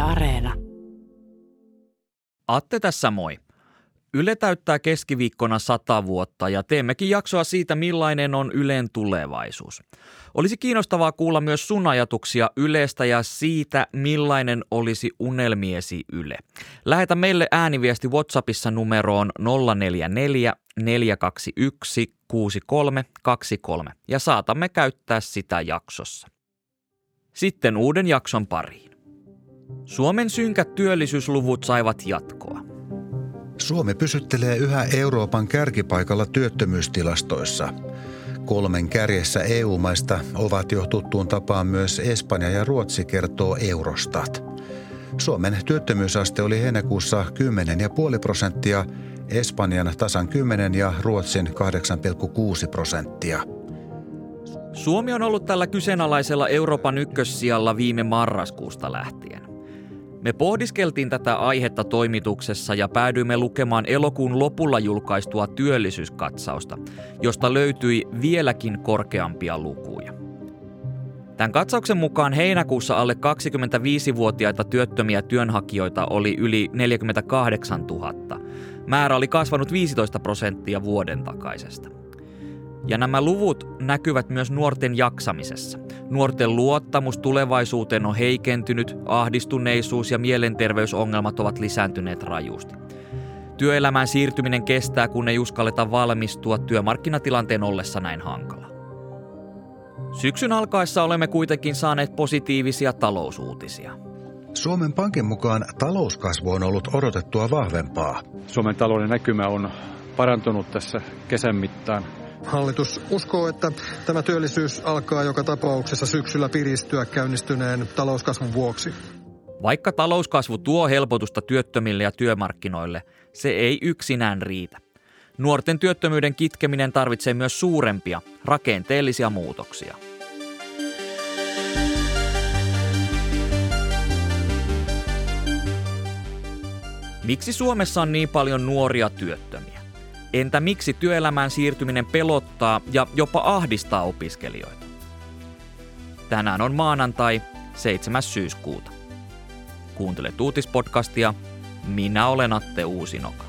Areena. Atte tässä moi. Yle täyttää keskiviikkona 100 vuotta ja teemmekin jaksoa siitä, millainen on Ylen tulevaisuus. Olisi kiinnostavaa kuulla myös sun ajatuksia Ylestä ja siitä, millainen olisi unelmiesi Yle. Lähetä meille ääniviesti WhatsAppissa numeroon 044 421 6323 ja saatamme käyttää sitä jaksossa. Sitten uuden jakson pariin. Suomen synkät työllisyysluvut saivat jatkoa. Suomi pysyttelee yhä Euroopan kärkipaikalla työttömyystilastoissa. 3 kärjessä EU-maista ovat jo tuttuun tapaan myös Espanja ja Ruotsi, kertoo Eurostat. Suomen työttömyysaste oli heinäkuussa 10,5%, Espanjan tasan 10% ja Ruotsin 8,6%. Suomi on ollut tällä kyseenalaisella Euroopan ykkössijalla viime marraskuusta lähtien. Me pohdiskeltiin tätä aihetta toimituksessa ja päädyimme lukemaan elokuun lopulla julkaistua työllisyyskatsausta, josta löytyi vieläkin korkeampia lukuja. Tämän katsauksen mukaan heinäkuussa alle 25-vuotiaita työttömiä työnhakijoita oli yli 48 000. Määrä oli kasvanut 15% vuoden takaisesta. Ja nämä luvut näkyvät myös nuorten jaksamisessa. Nuorten luottamus tulevaisuuteen on heikentynyt, ahdistuneisuus ja mielenterveysongelmat ovat lisääntyneet rajusti. Työelämään siirtyminen kestää, kun ei uskalleta valmistua työmarkkinatilanteen ollessa näin hankala. Syksyn alkaessa olemme kuitenkin saaneet positiivisia talousuutisia. Suomen Pankin mukaan talouskasvu on ollut odotettua vahvempaa. Suomen talouden näkymä on parantunut tässä kesän mittaan. Hallitus uskoo, että tämä työllisyys alkaa joka tapauksessa syksyllä piristyä käynnistyneen talouskasvun vuoksi. Vaikka talouskasvu tuo helpotusta työttömille ja työmarkkinoille, se ei yksinään riitä. Nuorten työttömyyden kitkeminen tarvitsee myös suurempia, rakenteellisia muutoksia. Miksi Suomessa on niin paljon nuoria työttömiä? Entä miksi työelämään siirtyminen pelottaa ja jopa ahdistaa opiskelijoita? Tänään on maanantai 7. syyskuuta. Kuuntelet uutispodcastia. Minä olen Atte Uusinoka.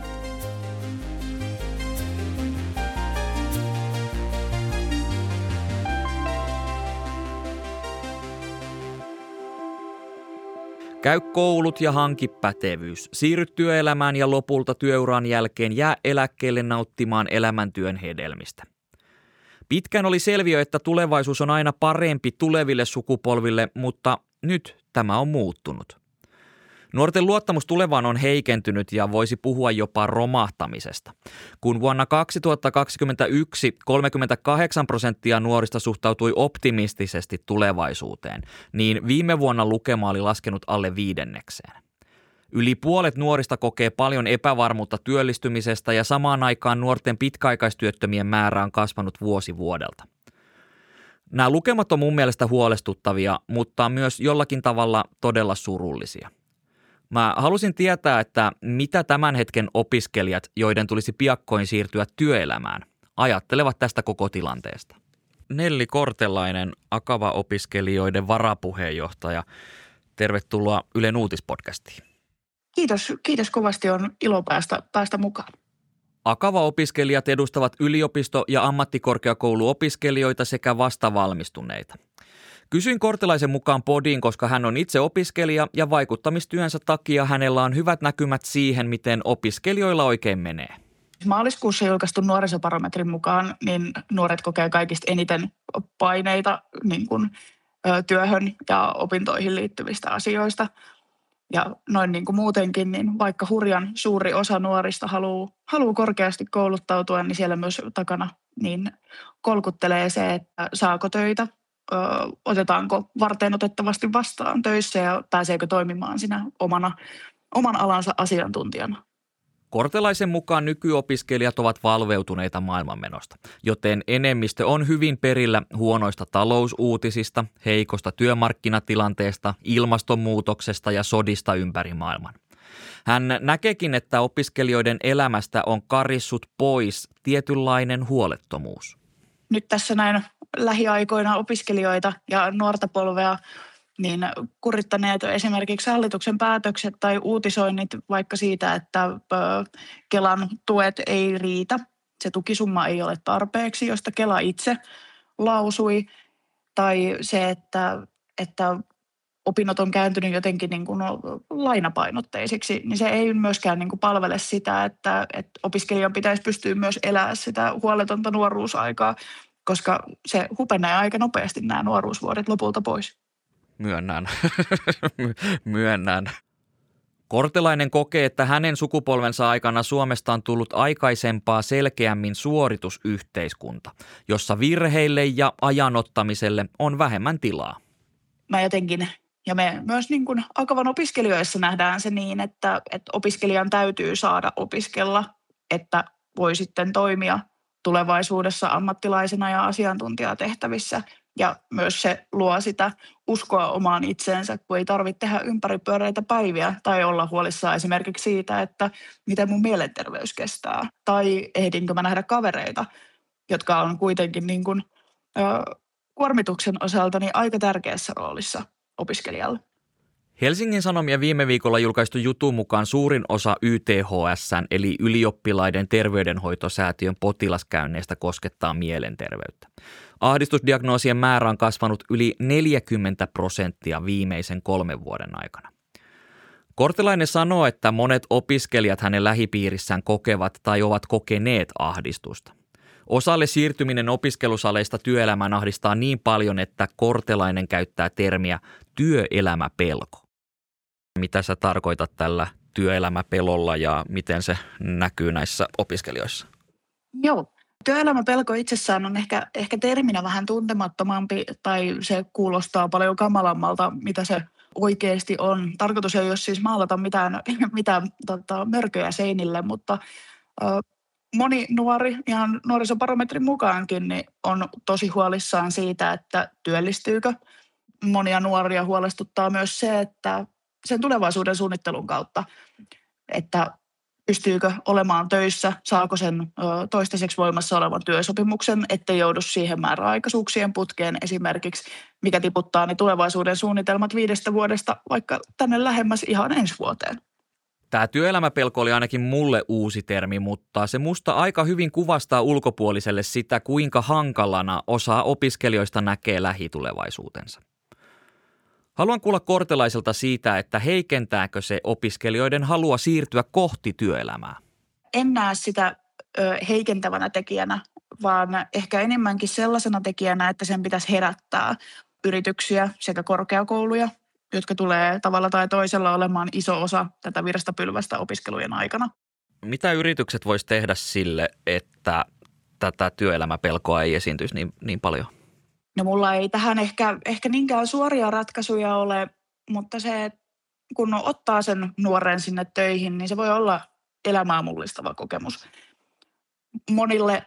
Käy koulut ja hanki pätevyys. Siirry työelämään ja lopulta työuran jälkeen jää eläkkeelle nauttimaan elämäntyön hedelmistä. Pitkään oli selviö, että tulevaisuus on aina parempi tuleville sukupolville, mutta nyt tämä on muuttunut. Nuorten luottamus tulevaan on heikentynyt ja voisi puhua jopa romahtamisesta. Kun vuonna 2021 38% nuorista suhtautui optimistisesti tulevaisuuteen, niin viime vuonna lukema oli laskenut alle 5%. Yli puolet nuorista kokee paljon epävarmuutta työllistymisestä ja samaan aikaan nuorten pitkäaikaistyöttömien määrä on kasvanut vuosi vuodelta. Nämä lukemat on mun mielestä huolestuttavia, mutta myös jollakin tavalla todella surullisia. Mä halusin tietää, että mitä tämän hetken opiskelijat, joiden tulisi piakkoin siirtyä työelämään, ajattelevat tästä koko tilanteesta. Nelli Kortelainen, Akava-opiskelijoiden varapuheenjohtaja. Tervetuloa Ylen uutispodcastiin. Kiitos kovasti, on ilo päästä mukaan. Akava-opiskelijat edustavat yliopisto- ja ammattikorkeakouluopiskelijoita sekä vastavalmistuneita. Kysyin Kortelaisen mukaan podiin, koska hän on itse opiskelija ja vaikuttamistyönsä takia hänellä on hyvät näkymät siihen, miten opiskelijoilla oikein menee. Maaliskuussa julkaistun nuorisobarometrin mukaan niin nuoret kokee kaikista eniten paineita niin kuin, työhön ja opintoihin liittyvistä asioista. Ja noin niin kuin muutenkin, niin vaikka hurjan suuri osa nuorista haluaa korkeasti kouluttautua, niin siellä myös takana niin kolkuttelee se, että saako töitä. Otetaanko varteenotettavasti vastaan töissä ja pääseekö toimimaan siinä oman alansa asiantuntijana. Kortelaisen mukaan nykyopiskelijat ovat valveutuneita maailmanmenosta, joten enemmistö on hyvin perillä huonoista talousuutisista, heikosta työmarkkinatilanteesta, ilmastonmuutoksesta ja sodista ympäri maailman. Hän näkeekin, että opiskelijoiden elämästä on karissut pois tietynlainen huolettomuus. Nyt tässä näin lähiaikoina opiskelijoita ja nuorta polvea niin kurittaneet esimerkiksi hallituksen päätökset tai uutisoinnit vaikka siitä, että Kelan tuet ei riitä. Se tukisumma ei ole tarpeeksi, josta Kela itse lausui. Tai se, että opinnot on kääntynyt jotenkin niin kuin lainapainotteisiksi, niin se ei myöskään niin kuin palvele sitä, että opiskelijan pitäisi pystyä myös elämään sitä huoletonta nuoruusaikaa, koska se hupenee aika nopeasti nämä nuoruusvuodet lopulta pois. Myönnän. Kortelainen kokee, että hänen sukupolvensa aikana Suomesta on tullut aikaisempaa selkeämmin suoritusyhteiskunta, jossa virheille ja ajanottamiselle on vähemmän tilaa. Mä jotenkin, ja me myös niin kuin Akavan opiskelijoissa nähdään se niin, että opiskelijan täytyy saada opiskella, että voi sitten toimia tulevaisuudessa ammattilaisena ja asiantuntijatehtävissä. Ja myös se luo sitä uskoa omaan itseensä, kun ei tarvitse tehdä ympäripyöreitä päiviä tai olla huolissaan esimerkiksi siitä, että miten mun mielenterveys kestää. Tai ehdinkö mä nähdä kavereita, jotka on kuitenkin niin kuin, kuormituksen osalta niin aika tärkeässä roolissa opiskelijalle. Helsingin Sanomien viime viikolla julkaistu jutun mukaan suurin osa YTHS:n eli Ylioppilaiden terveydenhoitosäätiön potilaskäynneistä koskettaa mielenterveyttä. Ahdistusdiagnoosien määrä on kasvanut yli 40% viimeisen 3 vuoden aikana. Kortelainen sanoo, että monet opiskelijat hänen lähipiirissään kokevat tai ovat kokeneet ahdistusta. Osalle siirtyminen opiskelusaleista työelämään ahdistaa niin paljon, että Kortelainen käyttää termiä työelämäpelko. Mitä sä tarkoitat tällä työelämäpelolla ja miten se näkyy näissä opiskelijoissa? Joo. Työelämäpelko itsessään on ehkä terminä vähän tuntemattomampi tai se kuulostaa paljon kamalammalta, mitä se oikeasti on. Tarkoitus ei ole siis maalata mitään mörköjä seinille, mutta moni nuori, ihan nuorisobarometrin mukaankin, niin on tosi huolissaan siitä, että työllistyykö. Monia nuoria huolestuttaa myös se, että sen tulevaisuuden suunnittelun kautta, että pystyykö olemaan töissä, saako sen toistaiseksi voimassa olevan työsopimuksen, ettei joudu siihen määräaikaisuuksien putkeen esimerkiksi, mikä tiputtaa ne tulevaisuuden suunnitelmat 5 vuodesta vaikka tänne lähemmäs ihan ensi vuoteen. Tämä työelämäpelko oli ainakin mulle uusi termi, mutta se musta aika hyvin kuvastaa ulkopuoliselle sitä, kuinka hankalana osa opiskelijoista näkee lähitulevaisuutensa. Haluan kuulla Kortelaiselta siitä, että heikentääkö se opiskelijoiden halua siirtyä kohti työelämää. En näe sitä heikentävänä tekijänä, vaan ehkä enemmänkin sellaisena tekijänä, että sen pitäisi herättää yrityksiä sekä korkeakouluja, jotka tulee tavalla tai toisella olemaan iso osa tätä virstapylvästä opiskelujen aikana. Mitä yritykset vois tehdä sille, että tätä työelämäpelkoa ei esiintyisi niin paljon? No mulla ei tähän ehkä niinkään suoria ratkaisuja ole, mutta se, kun ottaa sen nuoren sinne töihin, niin se voi olla elämää mullistava kokemus. Monille,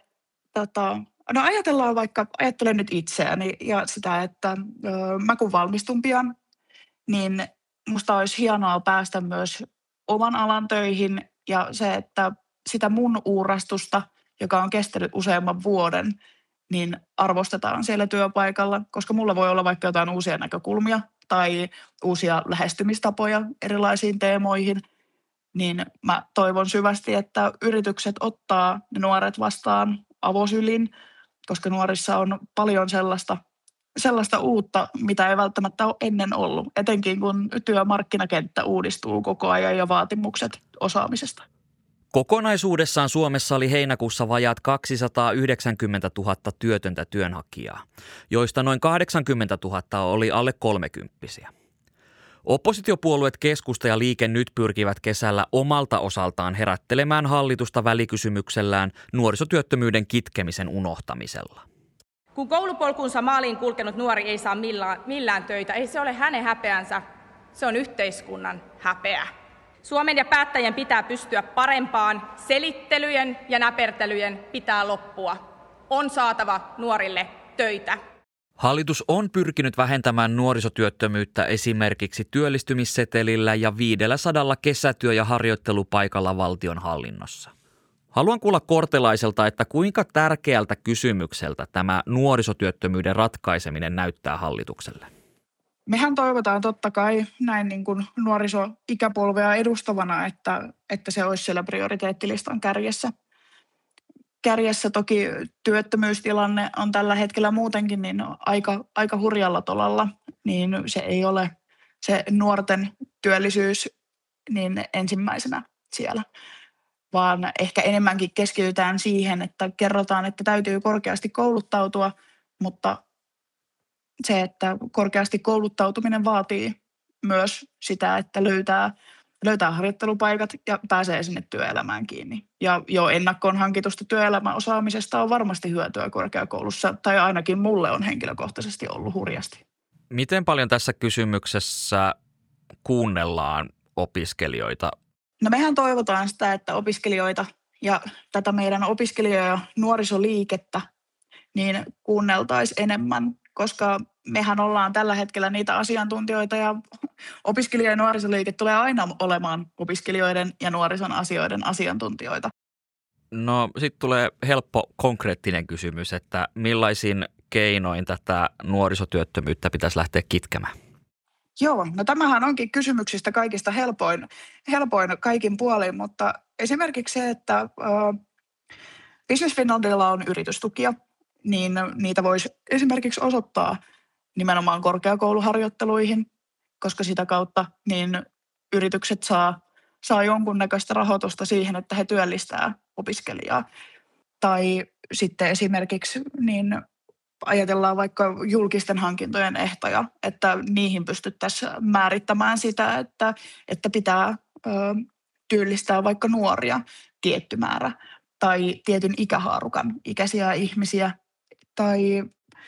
ajattelen nyt itseäni ja sitä, että mä kun valmistun pian, niin musta olisi hienoa päästä myös oman alan töihin ja se, että sitä mun uurastusta, joka on kestänyt useamman vuoden, niin arvostetaan siellä työpaikalla, koska mulla voi olla vaikka jotain uusia näkökulmia tai uusia lähestymistapoja erilaisiin teemoihin, niin mä toivon syvästi, että yritykset ottaa ne nuoret vastaan avosylin, koska nuorissa on paljon sellaista uutta, mitä ei välttämättä ole ennen ollut, etenkin kun työmarkkinakenttä uudistuu koko ajan ja vaatimukset osaamisesta. Kokonaisuudessaan Suomessa oli heinäkuussa vajaat 290 000 työtöntä työnhakijaa, joista noin 80 000 oli alle 30-vuotiaita. Oppositiopuolueet Keskusta ja Liike Nyt pyrkivät kesällä omalta osaltaan herättelemään hallitusta välikysymyksellään nuorisotyöttömyyden kitkemisen unohtamisella. Kun koulupolkunsa maaliin kulkenut nuori ei saa millään töitä, ei se ole hänen häpeänsä, se on yhteiskunnan häpeä. Suomen ja päättäjien pitää pystyä parempaan, selittelyjen ja näpertelyjen pitää loppua. On saatava nuorille töitä. Hallitus on pyrkinyt vähentämään nuorisotyöttömyyttä esimerkiksi työllistymissetelillä ja 500 kesätyö- ja harjoittelupaikalla valtionhallinnossa. Haluan kuulla Kortelaiselta, että kuinka tärkeältä kysymykseltä tämä nuorisotyöttömyyden ratkaiseminen näyttää hallitukselle. Mehän toivotaan totta kai näin niin kuin nuorisoikäpolvea edustavana, että se olisi siellä prioriteettilistan kärjessä. Kärjessä toki työttömyystilanne on tällä hetkellä muutenkin niin aika hurjalla tolalla, niin se ei ole se nuorten työllisyys niin ensimmäisenä siellä, vaan ehkä enemmänkin keskitytään siihen, että kerrotaan, että täytyy korkeasti kouluttautua, mutta se, että korkeasti kouluttautuminen vaatii myös sitä, että löytää harjoittelupaikat ja pääsee sinne työelämään kiinni. Ja jo ennakkoon hankitusta työelämäosaamisesta on varmasti hyötyä korkeakoulussa, tai ainakin mulle on henkilökohtaisesti ollut hurjasti. Miten paljon tässä kysymyksessä kuunnellaan opiskelijoita? No mehän toivotaan sitä, että opiskelijoita ja tätä meidän opiskelija- ja nuorisoliikettä niin kuunneltaisiin enemmän, koska mehän ollaan tällä hetkellä niitä asiantuntijoita ja opiskelija- ja nuorisoliike tulee aina olemaan opiskelijoiden ja nuorison asioiden asiantuntijoita. No sitten tulee helppo konkreettinen kysymys, että millaisin keinoin tätä nuorisotyöttömyyttä pitäisi lähteä kitkemään? Joo, no tämähän onkin kysymyksistä kaikista helpoin kaikin puolin, mutta esimerkiksi se, että Business Finlandilla on yritystukia, niin niitä voisi esimerkiksi osoittaa nimenomaan korkeakouluharjoitteluihin, koska sitä kautta niin yritykset saa jonkunnäköistä rahoitusta siihen, että he työllistää opiskelijaa. Tai sitten esimerkiksi niin ajatellaan vaikka julkisten hankintojen ehtoja, että niihin pystyttäisiin määrittämään sitä, että pitää työllistää vaikka nuoria tietty määrä tai tietyn ikähaarukan ikäisiä ihmisiä. Tai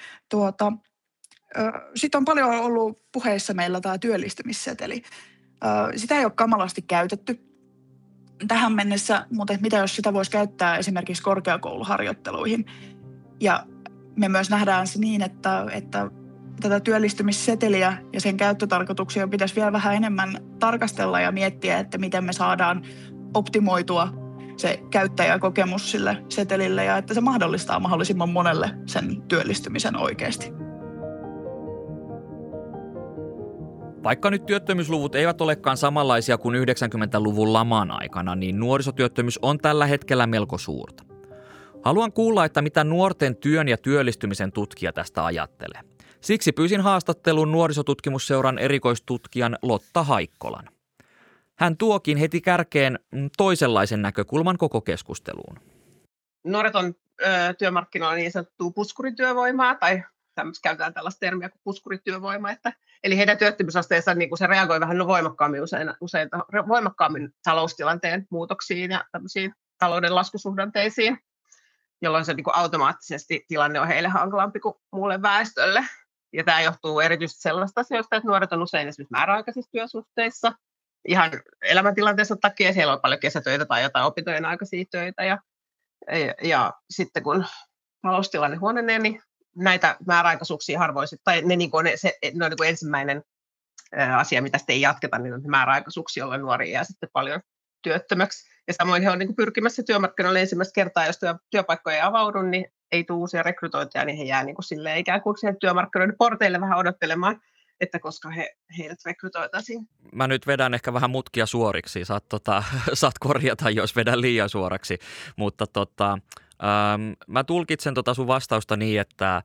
sitten on paljon ollut puheissa meillä tämä työllistymisseteli. Sitä ei ole kamalasti käytetty tähän mennessä, mutta mitä jos sitä voisi käyttää esimerkiksi korkeakouluharjoitteluihin. Ja me myös nähdään se niin, että tätä työllistymisseteliä ja sen käyttötarkoituksia pitäisi vielä vähän enemmän tarkastella ja miettiä, että miten me saadaan optimoitua se käyttäjäkokemus sille setelille ja että se mahdollistaa mahdollisimman monelle sen työllistymisen oikeasti. Vaikka nyt työttömyysluvut eivät olekaan samanlaisia kuin 90-luvun laman aikana, niin nuorisotyöttömyys on tällä hetkellä melko suurta. Haluan kuulla, että mitä nuorten työn ja työllistymisen tutkija tästä ajattelee. Siksi pyysin haastattelun nuorisotutkimusseuran erikoistutkijan Lotta Haikkolan. Hän tuokin heti kärkeen toisenlaisen näkökulman koko keskusteluun. Nuoret on työmarkkinoilla niin sanottua puskurityövoimaa, tai käytetään tällaista termiä kuin puskurityövoima, eli heidän työttömyysasteensa niin se reagoi vähän voimakkaammin taloustilanteen muutoksiin ja tämmöisiin talouden laskusuhdanteisiin, jolloin se niin automaattisesti tilanne on heille hankalampi kuin muulle väestölle. Ja tämä johtuu erityisesti sellaista asioista, että nuoret on usein esimerkiksi määräaikaisissa työsuhteissa, ihan elämäntilanteensa takia, siellä on paljon kesätöitä tai jotain opintojen aikaisia töitä, ja sitten kun taloustilanne huononee, niin näitä määräaikaisuuksia harvoin, tai ne on niin kuin ensimmäinen asia, mitä sitten ei jatketa, niin on määräaikaisuuksia, jolloin nuori jää sitten paljon työttömäksi. Ja samoin he on niin kuin pyrkimässä työmarkkinoille ensimmäistä kertaa, jos työpaikkoja ei avaudu, niin ei tule uusia rekrytointeja, niin he jää niin kuin silleen ikään kuin siihen työmarkkinoiden porteille vähän odottelemaan, että koska heidät rekrytoitaisiin. Mä nyt vedän ehkä vähän mutkia suoriksi, saat korjata, jos vedän liian suoraksi, mutta mä tulkitsen sun vastausta niin,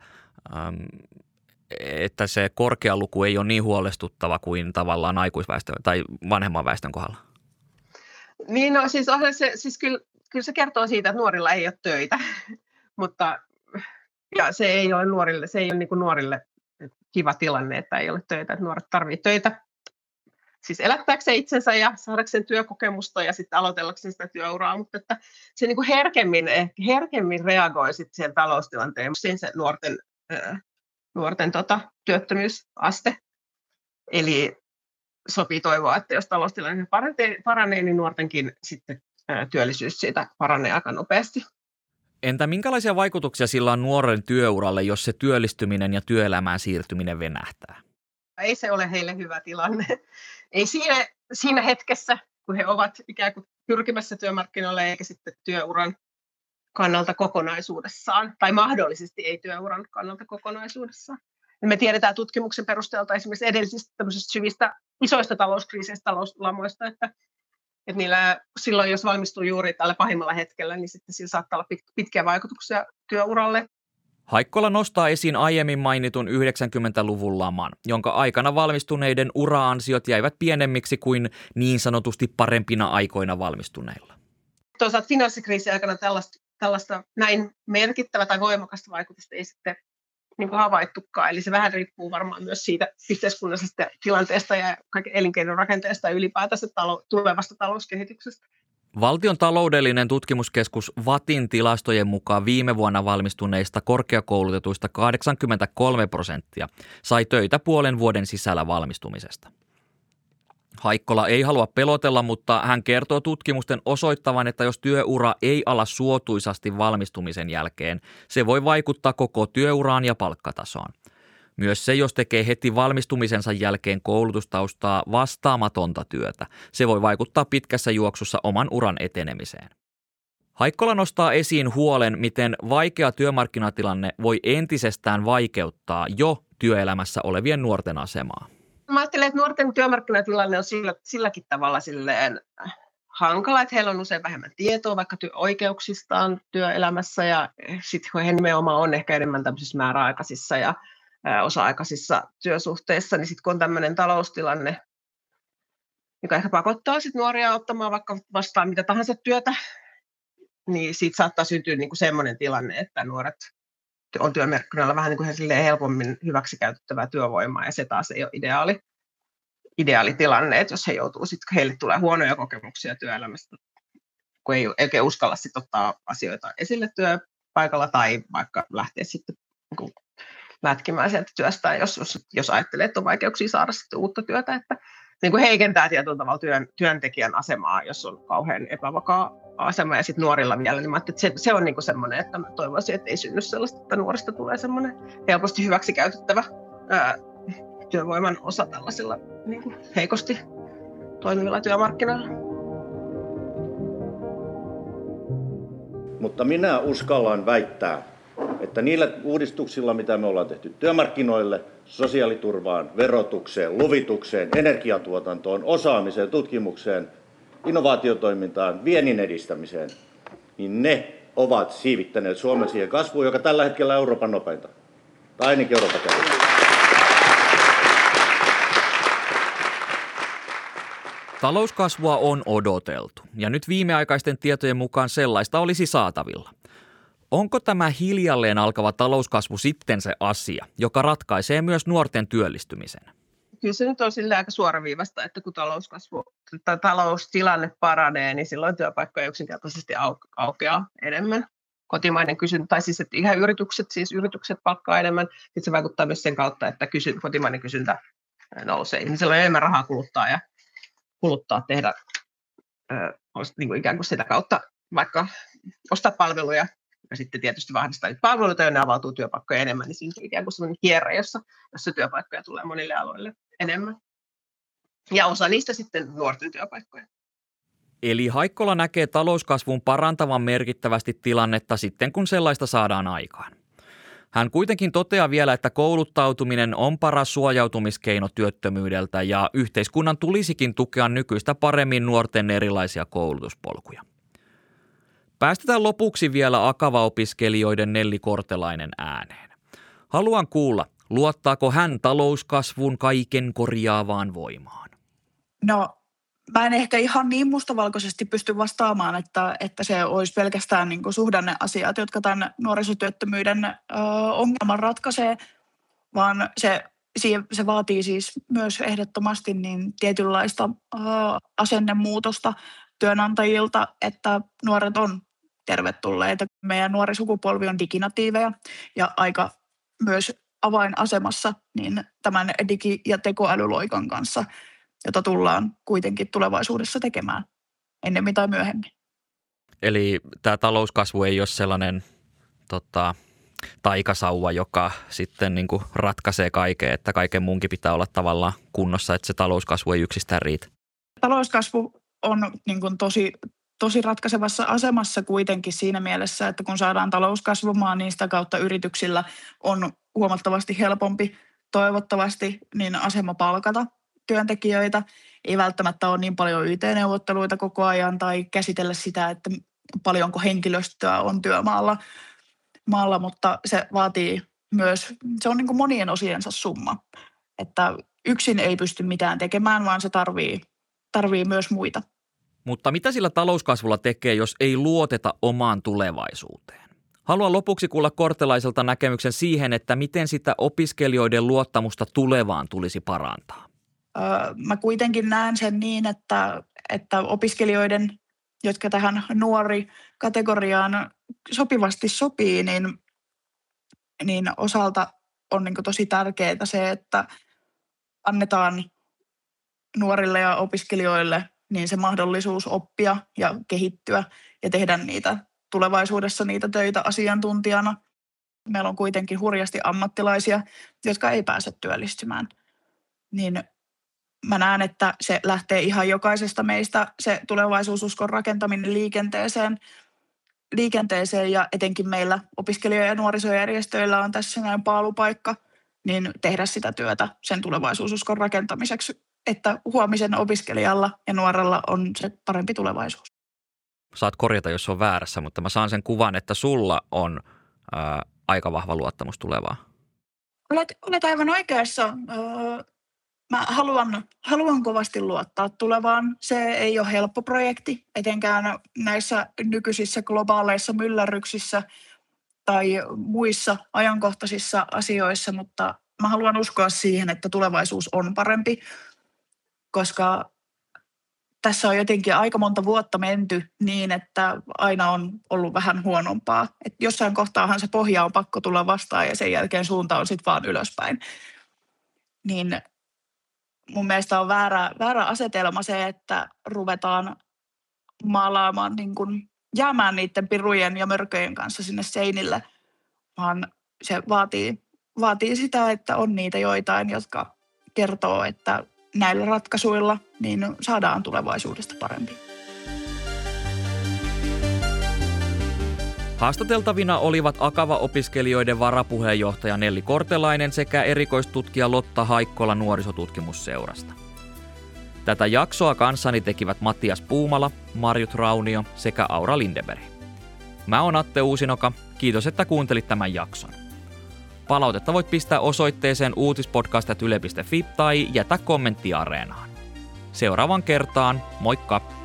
että se korkea luku ei ole niin huolestuttava kuin tavallaan aikuisväestön tai vanhemman väestön kohdalla. Niin, no siis kyllä se kertoo siitä, että nuorilla ei ole töitä, mutta ja se ei ole niin kuin nuorille kiva tilanne, että ei ole töitä, että nuoret tarvitsevat töitä. Siis elättääkseen itsensä ja saadakseen työkokemusta ja sitten aloitellakseen sitä työuraa, mutta että se niin kuin herkemmin reagoi sitten siihen taloustilanteen, se nuorten työttömyysaste. Eli sopii toivoa, että jos taloustilanne paranee, niin nuortenkin sitten työllisyys siitä paranee aika nopeasti. Entä minkälaisia vaikutuksia sillä on nuoren työuralle, jos se työllistyminen ja työelämään siirtyminen venähtää? Ei se ole heille hyvä tilanne. Ei siinä hetkessä, kun he ovat ikään kuin pyrkimässä työmarkkinoille, eikä sitten työuran kannalta kokonaisuudessaan, tai mahdollisesti ei työuran kannalta kokonaisuudessaan. Me tiedetään tutkimuksen perusteelta esimerkiksi edellisistä tämmöisistä syvistä isoista talouskriiseistä, talouslamoista, että niillä silloin, jos valmistuu juuri tällä pahimmalla hetkellä, niin sitten sillä saattaa olla pitkiä vaikutuksia työuralle. Haikkola nostaa esiin aiemmin mainitun 90-luvun laman, jonka aikana valmistuneiden ura-ansiot jäivät pienemmiksi kuin niin sanotusti parempina aikoina valmistuneilla. Toisaalta finanssikriisin aikana tällaista näin merkittävää tai voimakasta vaikutusta ei sitten niin kuin havaittukaan. Eli se vähän riippuu varmaan myös siitä yhteiskunnallisesta tilanteesta ja kaiken elinkeinorakenteesta ja ylipäätänsä tulevasta talouskehityksestä. Valtion taloudellinen tutkimuskeskus VATTin tilastojen mukaan viime vuonna valmistuneista korkeakoulutetuista 83% sai töitä puolen vuoden sisällä valmistumisesta. Haikkola ei halua pelotella, mutta hän kertoo tutkimusten osoittavan, että jos työura ei ala suotuisasti valmistumisen jälkeen, se voi vaikuttaa koko työuraan ja palkkatasoon. Myös se, jos tekee heti valmistumisensa jälkeen koulutustaustaa vastaamatonta työtä, se voi vaikuttaa pitkässä juoksussa oman uran etenemiseen. Haikkola nostaa esiin huolen, miten vaikea työmarkkinatilanne voi entisestään vaikeuttaa jo työelämässä olevien nuorten asemaa. Mä ajattelen, että nuorten työmarkkinatilanne on silläkin tavalla hankala, että heillä on usein vähemmän tietoa vaikka oikeuksistaan työelämässä ja sitten he nimenomaan on ehkä enemmän tämmöisissä määräaikaisissa ja osa-aikaisissa työsuhteissa, niin sitten kun on tämmöinen taloustilanne, joka ehkä pakottaa sit nuoria ottamaan vaikka vastaan mitä tahansa työtä, niin siitä saattaa syntyä niinku semmoinen tilanne, että nuoret on työmarkkinoilla vähän niin kuin helpommin hyväksikäytettävää työvoimaa, ja se taas ei ole ideaali tilanne, että jos he joutuu sitten, heille tulee huonoja kokemuksia työelämästä, kun ei oikein uskalla sitten ottaa asioita esille työpaikalla tai vaikka lähteä sitten niin lätkimään sieltä työstään, jos ajattelee, että on vaikeuksia saada sitten uutta työtä, että niin kuin heikentää tietyllä tavalla työntekijän asemaa, jos on kauhean epävakaa asema ja sitten nuorilla vielä, niin mä ajattelin, että se on niin kuin semmoinen, että mä toivoisin, että ei synny sellaista, että nuorista tulee semmoinen helposti hyväksikäytettävä työvoiman osa tällaisilla niin kuin heikosti toimivilla työmarkkinoilla. Mutta minä uskallan väittää, että niillä uudistuksilla, mitä me ollaan tehty työmarkkinoille, sosiaaliturvaan, verotukseen, luvitukseen, energiatuotantoon, osaamiseen, tutkimukseen, innovaatiotoimintaan, viennin edistämiseen, niin ne ovat siivittäneet Suomen siihen kasvuun, joka tällä hetkellä on Euroopan nopeinta. Tai ainakin Euroopan kärjessä. Talouskasvua on odoteltu, ja nyt viimeaikaisten tietojen mukaan sellaista olisi saatavilla. Onko tämä hiljalleen alkava talouskasvu sitten se asia, joka ratkaisee myös nuorten työllistymisen? Kyllä se nyt on aika suoraviivasta, että kun taloustilanne paranee, niin silloin työpaikkoja yksinkertaisesti aukeaa enemmän. Kotimainen kysyntä, tai siis että ihan yritykset palkkaa enemmän, sitten se vaikuttaa myös sen kautta, että kotimainen kysyntä nousee. Ihmisillä on enemmän rahaa kuluttaa tehdä niin kuin ikään kuin sitä kautta vaikka ostaa palveluja, ja sitten tietysti vahvistaa niitä palveluita, jonne avautuu työpaikkoja enemmän, niin siinä on ikään kuin sellainen kierre, jossa työpaikkoja tulee monille aloille enemmän. Ja osa niistä sitten nuorten työpaikkoja. Eli Haikkola näkee talouskasvun parantavan merkittävästi tilannetta sitten, kun sellaista saadaan aikaan. Hän kuitenkin toteaa vielä, että kouluttautuminen on paras suojautumiskeino työttömyydeltä ja yhteiskunnan tulisikin tukea nykyistä paremmin nuorten erilaisia koulutuspolkuja. Päästetään lopuksi vielä Akava-opiskelijoiden Nelli Kortelainen ääneen. Haluan kuulla, luottaako hän talouskasvun kaiken korjaavaan voimaan? No, mä en ehkä ihan niin mustavalkoisesti pysty vastaamaan, että se olisi pelkästään niin kuin suhdanneasiat, jotka tämän nuorisotyöttömyyden ongelman ratkaisee, vaan se vaatii siis myös ehdottomasti niin tietynlaista asennemuutosta työnantajilta, että nuoret on tervetulleita. Meidän nuori sukupolvi on diginatiiveja ja aika myös avainasemassa niin tämän digi- ja tekoälyloikan kanssa, jota tullaan kuitenkin tulevaisuudessa tekemään ennemmin tai myöhemmin. Eli tämä talouskasvu ei ole sellainen taikasauva, joka sitten niin kuin ratkaisee kaiken, että kaiken muunkin pitää olla tavallaan kunnossa, että se talouskasvu ei yksistään riitä. Talouskasvu on niin kuin tosi ratkaisevassa asemassa kuitenkin siinä mielessä, että kun saadaan talous kasvamaan, niin sitä kautta yrityksillä on huomattavasti helpompi toivottavasti niin asema palkata työntekijöitä. Ei välttämättä ole niin paljon YT-neuvotteluita koko ajan tai käsitellä sitä, että paljonko henkilöstöä on työmaalla, mutta se vaatii myös, se on niin kuin monien osiensa summa, että yksin ei pysty mitään tekemään, vaan se tarvii myös muita. Mutta mitä sillä talouskasvulla tekee, jos ei luoteta omaan tulevaisuuteen? Haluan lopuksi kuulla kortelaiselta näkemyksen siihen, että miten sitä opiskelijoiden luottamusta tulevaan tulisi parantaa. Mä kuitenkin näen sen niin, että opiskelijoiden, jotka tähän nuori-kategoriaan sopivasti sopii, niin osalta on niin kuin tosi tärkeää se, että annetaan nuorille ja opiskelijoille niin se mahdollisuus oppia ja kehittyä ja tehdä tulevaisuudessa niitä töitä asiantuntijana. Meillä on kuitenkin hurjasti ammattilaisia, jotka ei pääse työllistymään. Niin mä näen, että se lähtee ihan jokaisesta meistä, se tulevaisuususkon rakentaminen liikenteeseen ja etenkin meillä opiskelija- ja nuorisojärjestöillä on tässä näin paalupaikka, niin tehdä sitä työtä sen tulevaisuususkon rakentamiseksi, että huomisen opiskelijalla ja nuorella on se parempi tulevaisuus. Saat korjata, jos on väärässä, mutta mä saan sen kuvan, että sulla on aika vahva luottamus tulevaa. Olet aivan oikeassa. Mä haluan kovasti luottaa tulevaan. Se ei ole helppo projekti, etenkään näissä nykyisissä globaaleissa myllerryksissä tai muissa ajankohtaisissa asioissa, mutta mä haluan uskoa siihen, että tulevaisuus on parempi, koska tässä on jotenkin aika monta vuotta menty niin, että aina on ollut vähän huonompaa. Et jossain kohtaahan se pohja on pakko tulla vastaan ja sen jälkeen suunta on sitten vaan ylöspäin. Niin mun mielestä on väärä asetelma se, että ruvetaan maalaamaan, niin kun jäämään niiden pirujen ja mörköjen kanssa sinne seinille, vaan se vaatii sitä, että on niitä joitain, jotka kertoo, että näillä ratkaisuilla niin saadaan tulevaisuudesta parempi. Haastateltavina olivat Akava-opiskelijoiden varapuheenjohtaja Nelli Kortelainen sekä erikoistutkija Lotta Haikkola Nuorisotutkimusseurasta. Tätä jaksoa kanssani tekivät Mattias Puumala, Marjut Raunio sekä Aura Lindeberg. Mä oon Atte Uusinoka. Kiitos, että kuuntelit tämän jakson. Palautetta voit pistää osoitteeseen uutispodcast@yle.fi tai jätä kommentti Areenaan. Seuraavan kertaan, moikka!